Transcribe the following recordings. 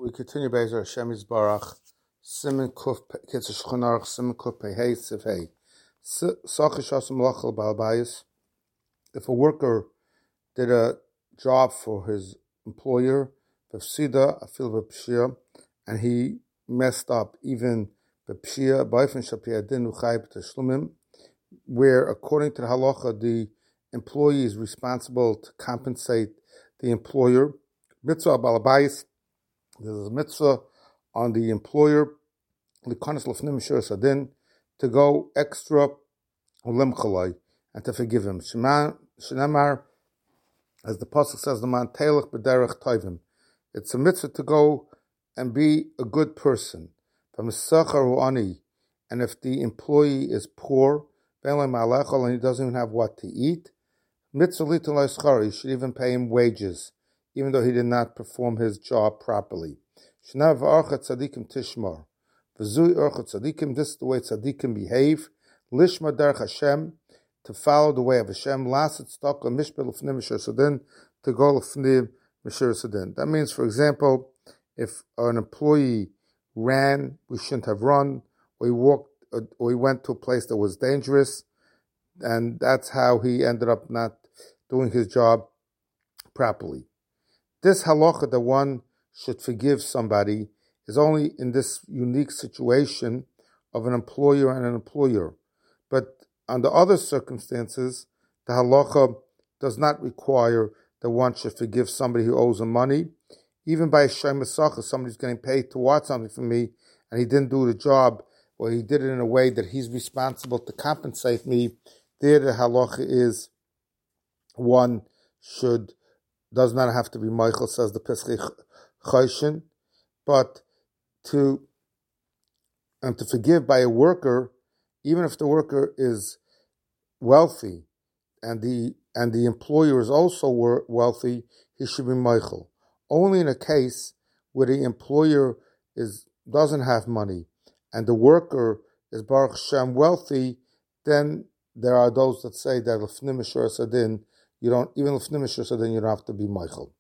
We continue Be'ezer Hashem Yisbarach, Simen Kuf Kitzur Shulchan Aruch, Simen Kuf Pei Hey Siv Hey. Sachish Asam Malachal Ba'al Bayis. If a worker did a job for his employer, B'Fsida Afil B'Pshia, and he messed up, even B'Pshia B'Ofen Shapia Din Uchay B'Tashlumim, where according to the halacha the employee is responsible to compensate the employer. Mitzvah Ba'al Bayis. There's a mitzvah on the employer to go extra and to forgive him. Shenamar, as the pasuk says, the man teilach b'derech tovim. It's a mitzvah to go and be a good person. And if the employee is poor and he doesn't even have what to eat, you should even pay him wages, even though he did not perform his job properly. This is the way tzaddikim behave. Lishma derech Hashem, to follow the way of Hashem. Lasit stok mishpel l'fnei mishur sadin, to go l'fnei mishur sadin. That means, for example, if an employee ran, we shouldn't have run, or he walked, or he went to a place that was dangerous, and that's how he ended up not doing his job properly. This halacha that one should forgive somebody is only in this unique situation of an employer and an employer. But under other circumstances, the halacha does not require that one should forgive somebody who owes him money. Even by a shem masacha, somebody's getting paid to watch something for me, and he didn't do the job, or he did it in a way that he's responsible to compensate me. There the halacha is one does not have to be Michael, says the Pesach Choshen, but to forgive by a worker, even if the worker is wealthy and the employer is also wealthy, he should be Michael. Only in a case where the employer doesn't have money and the worker is Baruch Hashem wealthy, then there are those that say that l'fnei mishur sadin, you don't have to be Michael.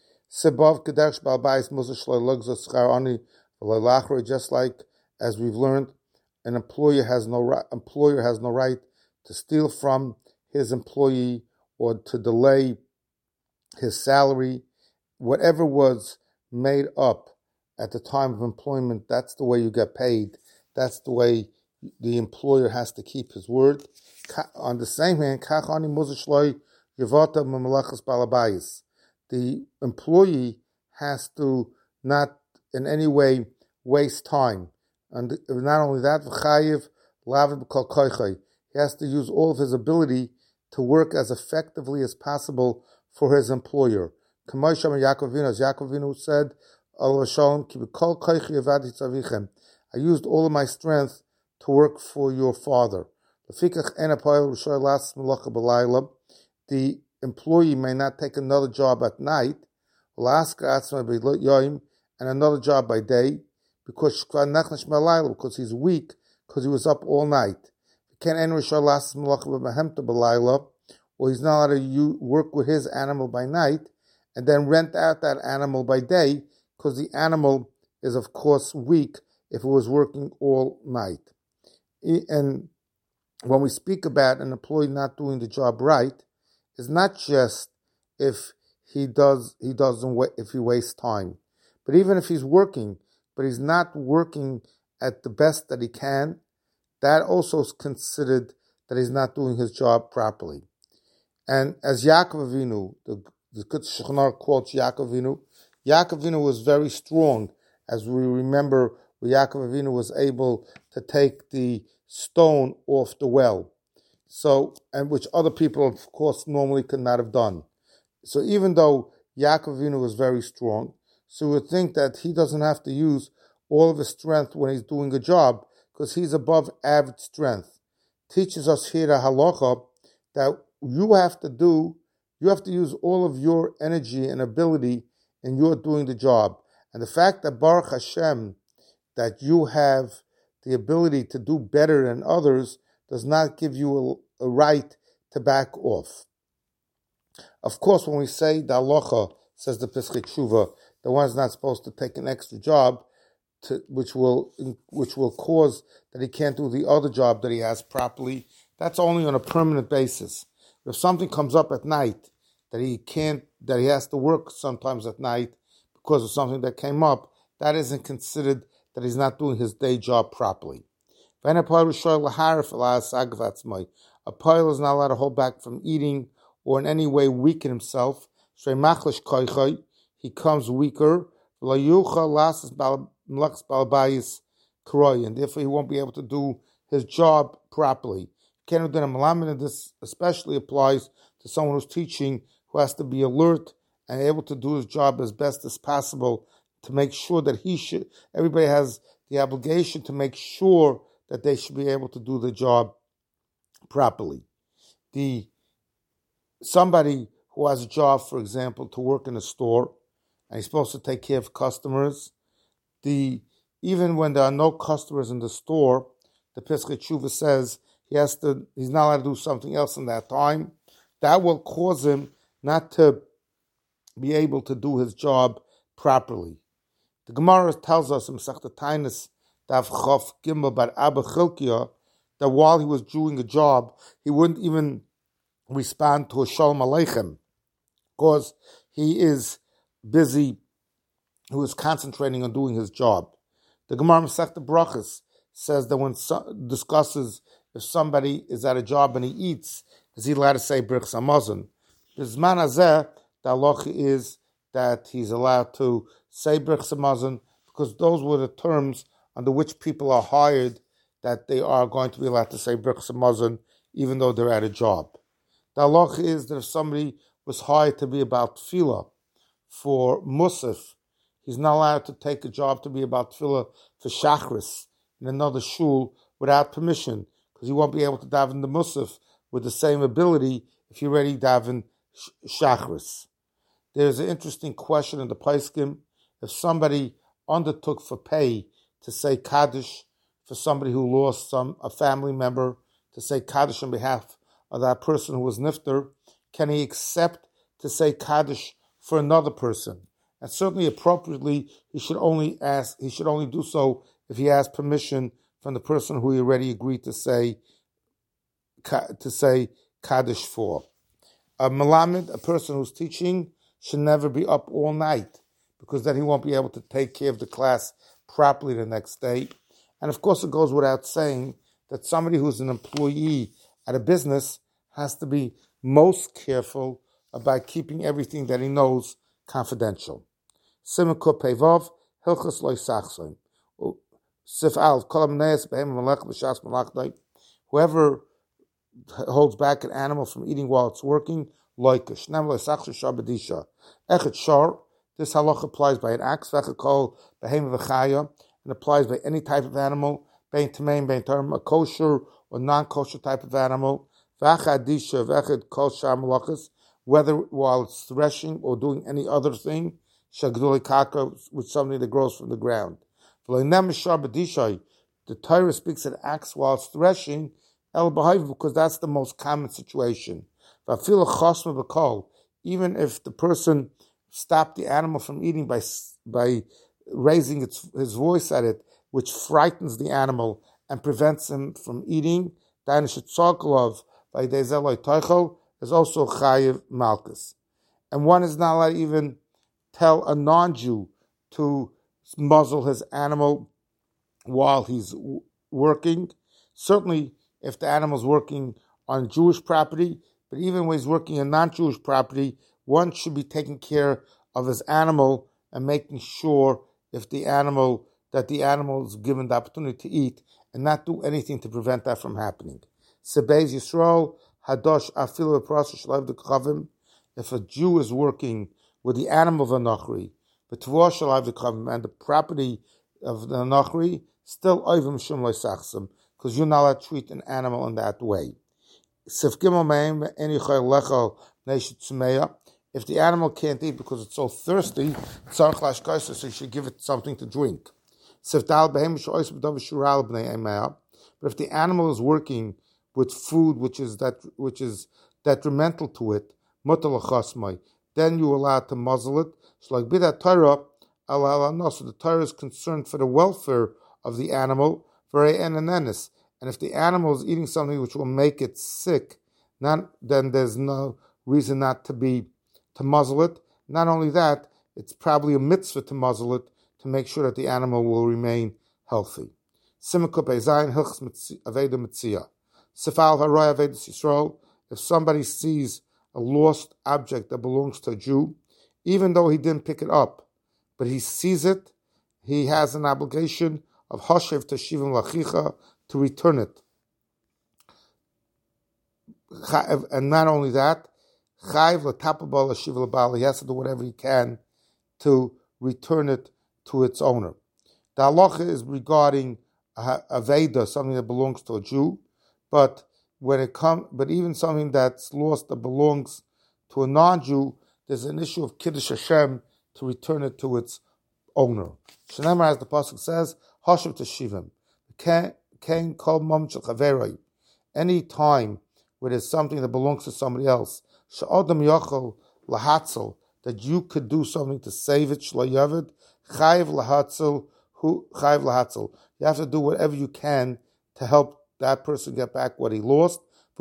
Just like as we've learned, an employer has no right to steal from his employee or to delay his salary. Whatever was made up at the time of employment, that's the way you get paid. That's the way the employer has to keep his word. On the same hand, the employee has to not in any way waste time. And not only that, he has to use all of his ability to work as effectively as possible for his employer. As Yaakov Avinu said, I used all of my strength to work for your father. The employee may not take another job at night, and another job by day, because he's weak, because he was up all night. Or he's not allowed to work with his animal by night, and then rent out that animal by day, because the animal is, of course, weak if it was working all night. And when we speak about an employee not doing the job right, it's not just if he wastes time, but even if he's working, but he's not working at the best that he can, that also is considered that he's not doing his job properly. And as Yaakov Avinu, the Shulchan Aruch quotes Yaakov Avinu was very strong, as we remember, where Yaakov Avinu was able to take the stone off the well. So, and which other people, of course, normally could not have done. So even though Yaakov Avinu was very strong, so we would think that he doesn't have to use all of his strength when he's doing a job, because he's above average strength. Teaches us here a halacha that you have to use all of your energy and ability in your doing the job. And the fact that Baruch Hashem, that you have the ability to do better than others, does not give you a right to back off. Of course, when we say the halacha, says the Pesach Tshuva, the one's not supposed to take an extra job, which will cause that he can't do the other job that he has properly. That's only on a permanent basis. If something comes up at night that he has to work sometimes at night because of something that came up, that isn't considered that he's not doing his day job properly. A poil is not allowed to hold back from eating or in any way weaken himself. He comes weaker, and therefore he won't be able to do his job properly. And this especially applies to someone who's teaching, who has to be alert and able to do his job as best as possible to make sure that everybody has the obligation to make sure that they should be able to do the job properly. Somebody who has a job, for example, to work in a store, and he's supposed to take care of customers, even when there are no customers in the store, the Pesach Tshuva says he's not allowed to do something else in that time. That will cause him not to be able to do his job properly. The Gemara tells us in Masechta Taanis, Daf Chof Gimel Bar Abba Chilkiah, that while he was doing a job, he wouldn't even respond to a Shalom Aleichem, because he is busy, who is concentrating on doing his job. The Gemara Masechta Brachos says that when discusses if somebody is at a job and he eats, is he allowed to say Birchas Hamazon? Bizman hazeh, the halacha is that he's allowed to say Birchas Hamazon, because those were the terms under which people are hired, that they are going to be allowed to say Birchas Hamazon even though they're at a job. The halacha is that if somebody was hired to be about tefillah for Musaf, he's not allowed to take a job to be about tefillah for Shachris in another shul without permission, because he won't be able to daven the Musaf with the same ability if you already daven Shachris. There's an interesting question in the Paiskim. If somebody undertook for pay to say Kaddish for somebody who lost a family member, to say Kaddish on behalf of that person who was nifter, can he accept to say Kaddish for another person? And certainly appropriately, he should only do so if he has permission from the person who he already agreed to say Kaddish for. A Melamed, a person who's teaching, should never be up all night, because then he won't be able to take care of the class properly the next day. And of course, it goes without saying that somebody who's an employee at a business has to be most careful about keeping everything that he knows confidential. Siman Kuf Pei Hilchos Lo Yisachson. Sif Aleph Kol HaMeneis Behem Melech B'Shas Malachdai. Whoever holds back an animal from eating while it's working, loikish. Nam lo yisachshu shar b'disha. Echet shar. This halach applies by an axe. V'echet kol behem v'chaya, and applies by any type of animal, bein tamein, bein tarim, a kosher or non-kosher type of animal. V'echet disha, v'echet kol shar malachas, whether while it's threshing or doing any other thing, shagduli kaka, with something that grows from the ground. V'loinem shar b'disha. The Torah speaks an axe while it's threshing, because that's the most common situation. Even if the person stopped the animal from eating by raising his voice at it, which frightens the animal and prevents him from eating, is also chayiv malchus. And one is not allowed to even tell a non-Jew to muzzle his animal while he's working. Certainly, if the animal's working on Jewish property, but even when he's working on non-Jewish property, one should be taking care of his animal and making sure that the animal is given the opportunity to eat, and not do anything to prevent that from happening. Sebez Yisrael Hadosh Afilu Process Shalav the Kavim. If a Jew is working with the animal of a Nachri, but Tvor Shalav the Kavim, and the property of the Nachri, still Oivim Shum Lo Yisachsem, because you're not allowed to treat an animal in that way. If the animal can't eat because it's so thirsty, so you should give it something to drink. But if the animal is working with food which is detrimental to it, then you're allowed to muzzle it. So like Bidat Torah, So the Torah is concerned for the welfare of the animal, and if the animal is eating something which will make it sick, then there's no reason not to muzzle it. Not only that, it's probably a mitzvah to muzzle it to make sure that the animal will remain healthy. If somebody sees a lost object that belongs to a Jew, even though he didn't pick it up, but he sees it, he has an obligation of Hashev Teshivim Lachicha to return it. And not only that, Chayv L'tapabal Lashiv L'bal, he has to do whatever he can to return it to its owner. The halacha is regarding a Veda, something that belongs to a Jew, but even something that's lost that belongs to a non-Jew, there's an issue of Kiddush Hashem to return it to its owner. Shneimar, as the pasuk says, Hashav Teshivim, Kain Kol Mom Shel Chaveroi. Any time where there's something that belongs to somebody else, She'odam Yochel Lahatzel, that you could do something to save it, Shlo Yavid, Chayiv Lahatzel, Chayiv Lahatzel. You have to do whatever you can to help that person get back what he lost.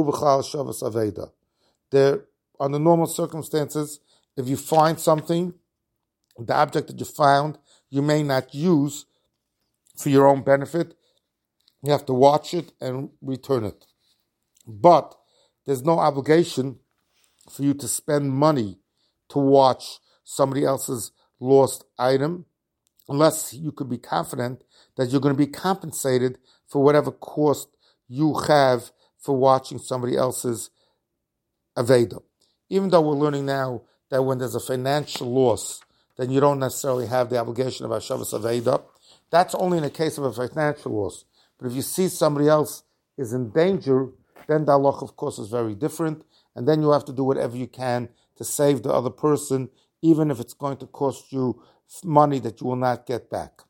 There, under normal circumstances, if you find something, the object that you found, you may not use for your own benefit. You have to watch it and return it. But there's no obligation for you to spend money to watch somebody else's lost item, unless you could be confident that you're going to be compensated for whatever cost you have for watching somebody else's Aveda. Even though we're learning now that when there's a financial loss, then you don't necessarily have the obligation of Hashavas Aveda. That's only in the case of a financial loss. But if you see somebody else is in danger, then the halacha, of course, is very different. And then you have to do whatever you can to save the other person, even if it's going to cost you money that you will not get back.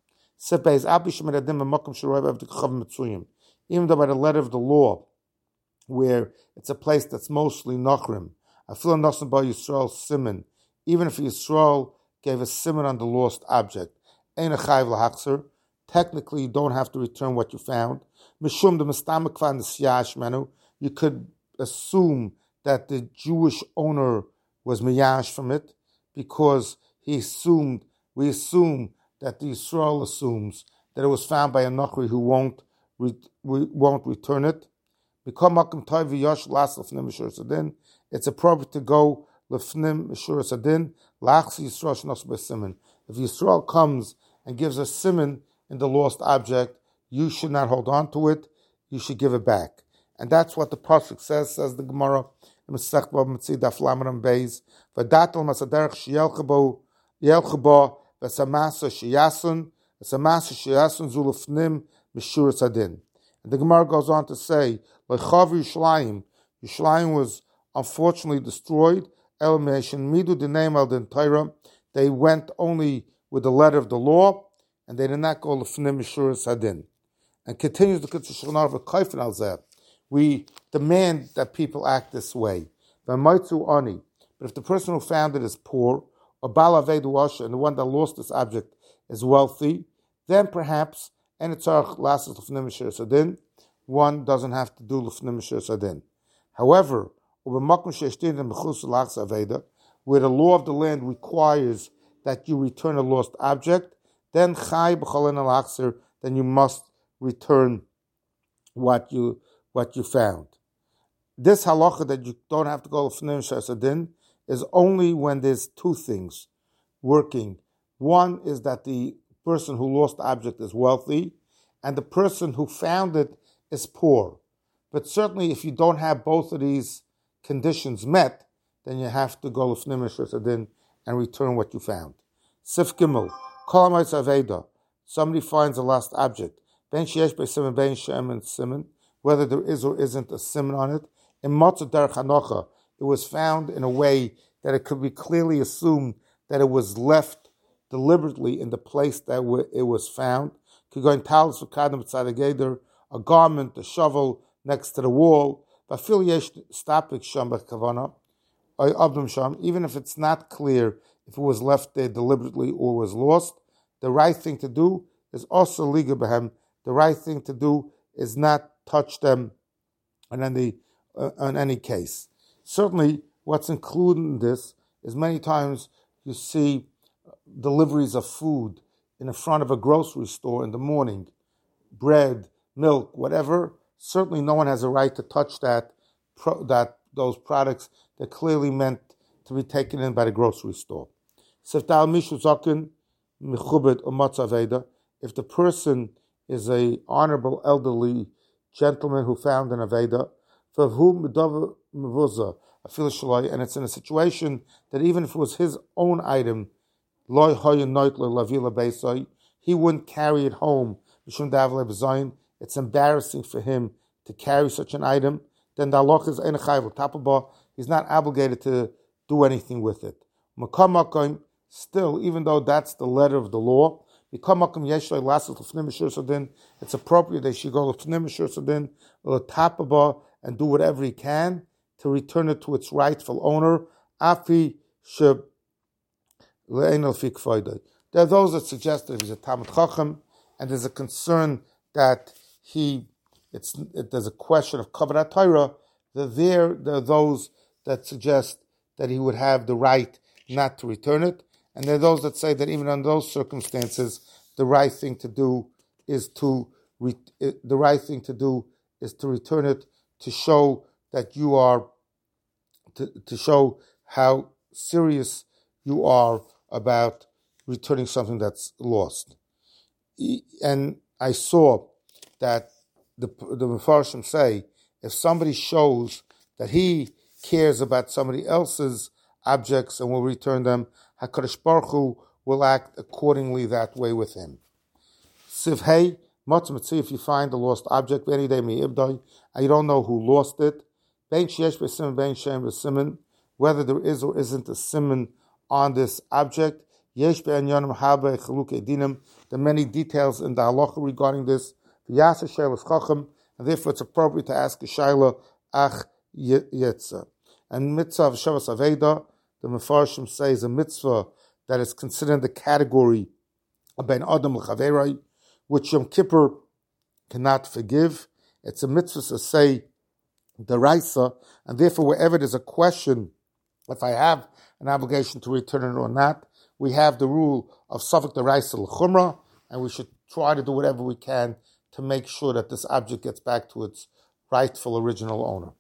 Even though by the letter of the law, where it's a place that's mostly Nachrim, even if Yisrael gave a simon on the lost object, technically you don't have to return what you found. You could assume that the Jewish owner was miyash from it, because we assume that the Yisrael assumes that it was found by a Nachri who won't return it. It's appropriate to go lefnim mishur sadin lachsi Yisrael shnos b'simin. If Yisrael comes and gives a simon in the lost object, you should not hold on to it. You should give it back, and that's what the pasuk says the Gemara in Masech Bava Metzia Daf Lamed Beis. V'datel masaderech sheyelchabo v'samasa sheyasun zulufnim mishur sadin. And the Gemara goes on to say, Lechav Yishlayim was unfortunately destroyed. Elimination midu the name of the Torah. They went only with the letter of the law, and they did not go lefnim mishur sadin. And continues the Kiddush Shulchan Aruch al zeh. We demand that people act this way. But if the person who found it is poor, or Bal Avedu Asher, and the one that lost this object is wealthy, then perhaps one doesn't have to do lefnim mishur sadin. However, where the law of the land requires that you return a lost object, then then you must return what you found. This halacha that you don't have to go lefnim mishur sadin is only when there's two things working. One is that the person who lost the object is wealthy, and the person who found it is poor. But certainly if you don't have both of these conditions met, then you have to go lefnim mishur sadin and return what you found. Sif Gimel, Kol Hamayis Aveda, somebody finds a lost object, Ben sheyesh be'simen, Ben she'em and simen, whether there is or isn't a simen on it. In Matzah Derech Hanocha, it was found in a way that it could be clearly assumed that it was left deliberately in the place that it was found. Could go in talis v'kadam b'tzad a garment, a shovel next to the wall. Even if it's not clear if it was left there deliberately or was lost, the right thing to do is also liga behem. The right thing to do is not touch them in any case. Certainly, what's included in this is many times you see deliveries of food in the front of a grocery store in the morning, bread, milk, whatever. Certainly, no one has a right to touch those products that clearly meant to be taken in by the grocery store. If the person is a honorable elderly gentleman who found an Aveda, and it's in a situation that even if it was his own item, he wouldn't carry it home. It's embarrassing for him to carry such an item. Then the halach is ein chayv. He's not obligated to do anything with it. Still, even though that's the letter of the law, it's appropriate that she go to and do whatever he can to return it to its rightful owner. There are those that suggest that he's a Talmid Chacham, and there's a concern that there's a question of Kavod HaTorah. There are those that suggest that he would have the right not to return it, and there are those that say that even under those circumstances, the right thing to do is to return it to show that you are to show how serious you are about returning something that's lost. And I saw that the Mefarshim say if somebody shows that he cares about somebody else's objects and will return them, HaKadosh Baruch Hu will act accordingly that way with him. Siv Hey, if you find a lost object, and you don't know who lost it, whether there is or isn't a simon on this object, there are many details in the halacha regarding this, and therefore it's appropriate to ask a shayla ach yetza. And mitzvah of Shavas Aveda, the Mefarshim say, is a mitzvah that is considered in the category of Ben Adam L'Chaverei, which Yom Kippur cannot forgive. It's a mitzvah to say the Raisa, and therefore wherever there's a question, if I have an obligation to return it or not, we have the rule of Safek the Raisa L'Chumra, and we should try to do whatever we can to make sure that this object gets back to its rightful original owner.